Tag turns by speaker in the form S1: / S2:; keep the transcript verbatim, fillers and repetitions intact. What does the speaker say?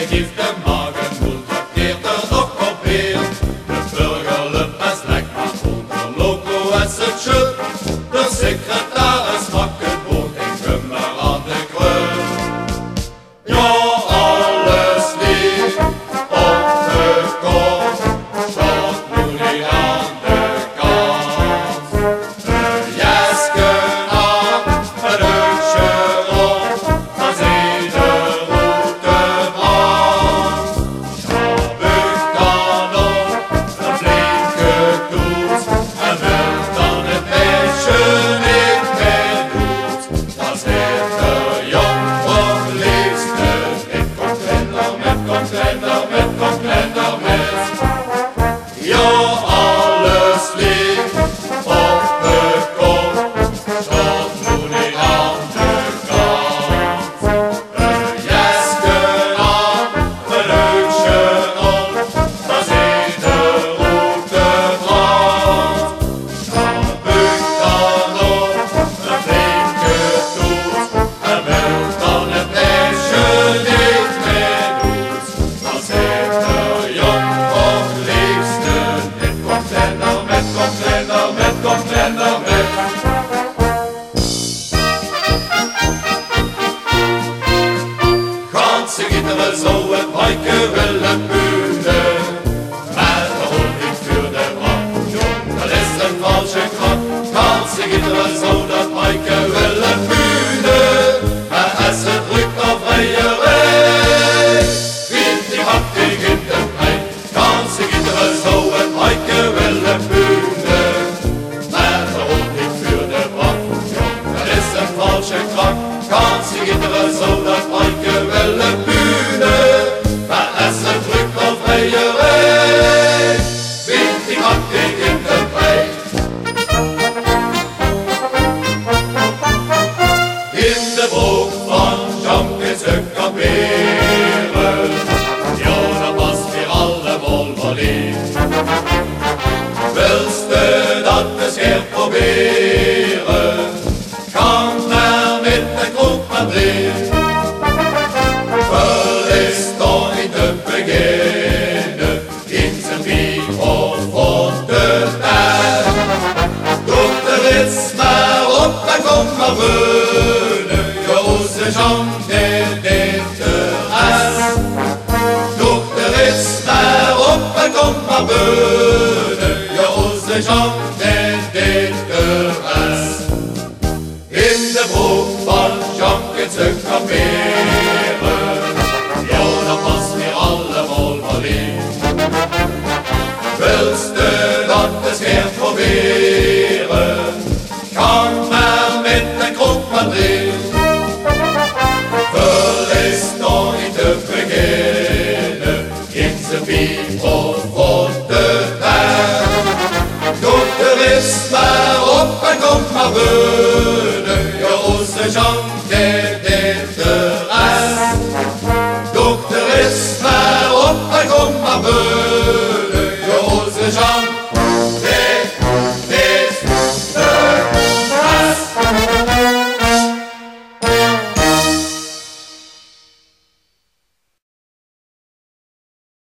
S1: geeft de magenmoed, trakteert er nog op weer. De burgerlijp is lek, maar onder loco is het schut. De secretaris maakt het boot en kummer aan de krul. Ja, alles lief opgekocht, tot nu niet aan de kant. De jasken aan, het uitje rond, dan zie de route brand. Ja, buik dan op, een flinke toets, en wil dan het meisje niet meer doet. Dan zit de jongen liefste, met container, met container, met container, met. Ja, alles lief opgekocht, tot nu niet aan de kant. Een jasken aan, een uitje op, dan zie de route brand. Ja, buik dan op, een flinke toets, en wil dan het meisje niet meer doet. Dan zit de jongen liefste, met container, met container, met container, met. Ganse gitteren zo het wijke willen buren, maar de hond niet voor de brand. Jong, dat is een valsche krant. Ganse gitteren zo dat wijke willen buren, maar als het drukt op vrijerij, vindt die hak tegen de pijn. Ganse gitteren zo het wijke willen buren, maar de hond niet voor de brand. Jong, dat is een valsche krant. Ganse gitteren zo dat wijke willen buren, maar als het drukt op vrijerij, vindt die hak tegen de pijn. In de broek van Janke ze kamperen, ja, dat was weer allemaal verliefd. Wilste dat eens keer proberen, kan maar met de kroeg maar dreef. Wel is toch niet te beginnen, in zijn bier of voor de tijd. Doe de rits maar op en kom maar wonen, Jose Janke dit eruit. Doe de rits maar op en kom maar wonen, Jose Janke dit eruit. In de broek van Janke ze kamperen, ja, dat was weer allemaal verliefd. Wilste dat eens keer proberen, kan maar met de kroeg maar dreef. Wel is toch niet te beginnen, in zijn bier of voor de tijd. Doe de ris maar op en kom maar weer.